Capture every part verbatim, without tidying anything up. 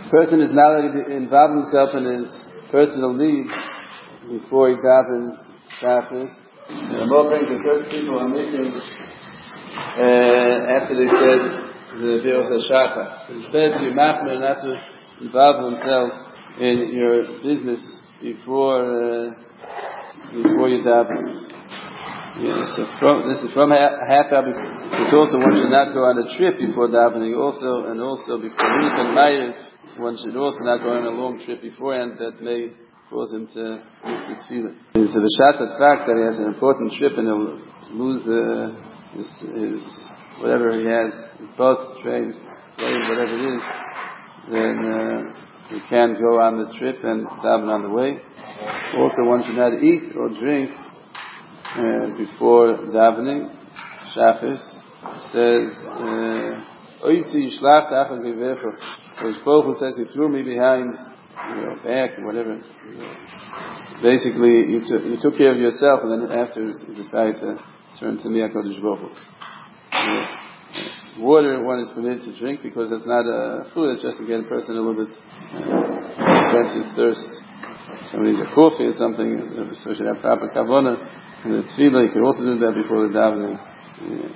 person is not allowed to involve himself in his personal needs before he davens Shabbos. The more brings the certain people on meetings uh, after they said the Biros HaShachar. Instead, to Machmer not to involve himself in your business before uh, before you daven. Yes, so from, this is from a half hour. It's also one should not go on a trip before davening. Also, and also before Mincha and Ma'ariv, one should also not go on a long trip beforehand that may cause him to miss the tefillah. So the Shas fact that he has an important trip and he'll lose uh, his, his whatever he has, his bus, train, plane, whatever it is, then uh, he can't go on the trip and daven on the way. Also, one should not eat or drink Uh, before davening. Shabbos says, "Oisi yishlach tachas gevecho." His Baruch says, "You threw me behind your back or whatever." Basically, you took you took care of yourself, and then afterwards you decided to turn to me, HaKadosh Baruch Hu. Uh, water one is permitted to drink because it's not a food; it's just to get a person a little bit uh, quench his thirst. Somebody needs a coffee or something, so should have proper kavanah. And the tefillah, you can also do that before the davening. Yeah.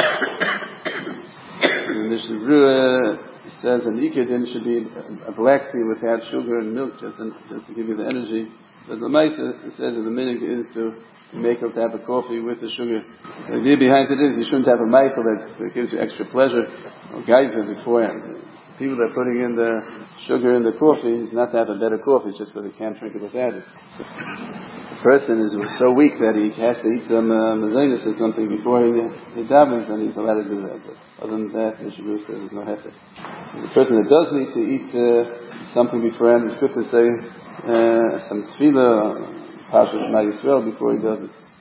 And the Shavruah says an ikadin should be a black tea without sugar and milk, just, in, just to give you the energy. But the Maisa says that the minhag is to make it to have a coffee with the sugar. The idea behind it is you shouldn't have a Michael that gives you extra pleasure or guides you beforehand. People that are putting in the sugar in the coffee is not to have a better coffee, it's just because they can't drink it without it. So, the person is so weak that he has to eat some uh, mazonis or something before he, he davens, and he's allowed to do that. But other than that, the Shabbat says there's no heter. So the person that does need to eat uh, something beforehand, it's good to say uh, some tefillah, Parshat Shema Yisrael before he does it.